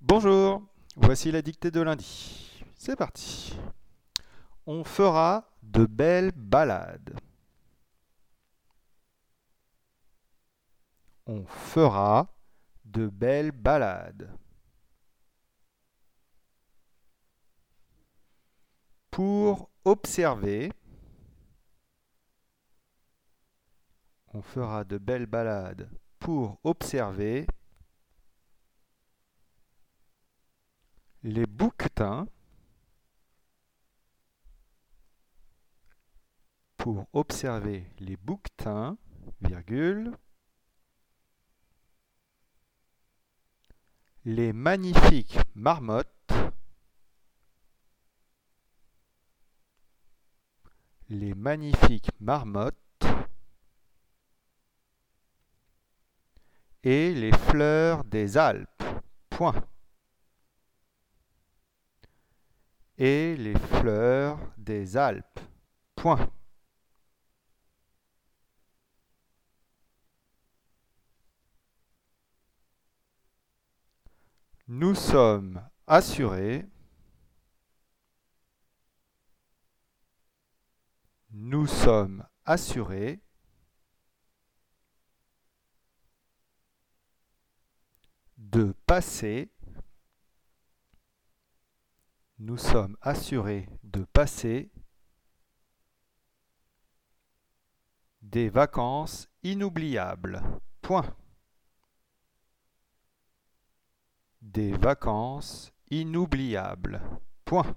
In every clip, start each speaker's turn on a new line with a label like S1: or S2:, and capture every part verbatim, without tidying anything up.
S1: Bonjour, voici la dictée de lundi. C'est parti. On fera de belles balades. On fera de belles balades. Pour observer, on fera de belles balades pour observer les bouquetins, pour observer les bouquetins, virgule, les magnifiques marmottes, les magnifiques marmottes et les fleurs des Alpes. Point. Et les fleurs des Alpes. Point. Nous sommes assurés. Nous sommes assurés de passer. Nous sommes assurés de passer des vacances inoubliables. Point. Des vacances inoubliables. Point.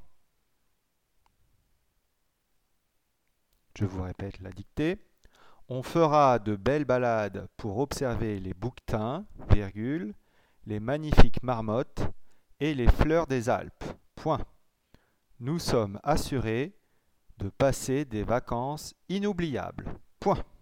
S1: Je vous répète la dictée. On fera de belles balades pour observer les bouquetins, virgule, les magnifiques marmottes et les fleurs des Alpes. Point. Nous sommes assurés de passer des vacances inoubliables. Point.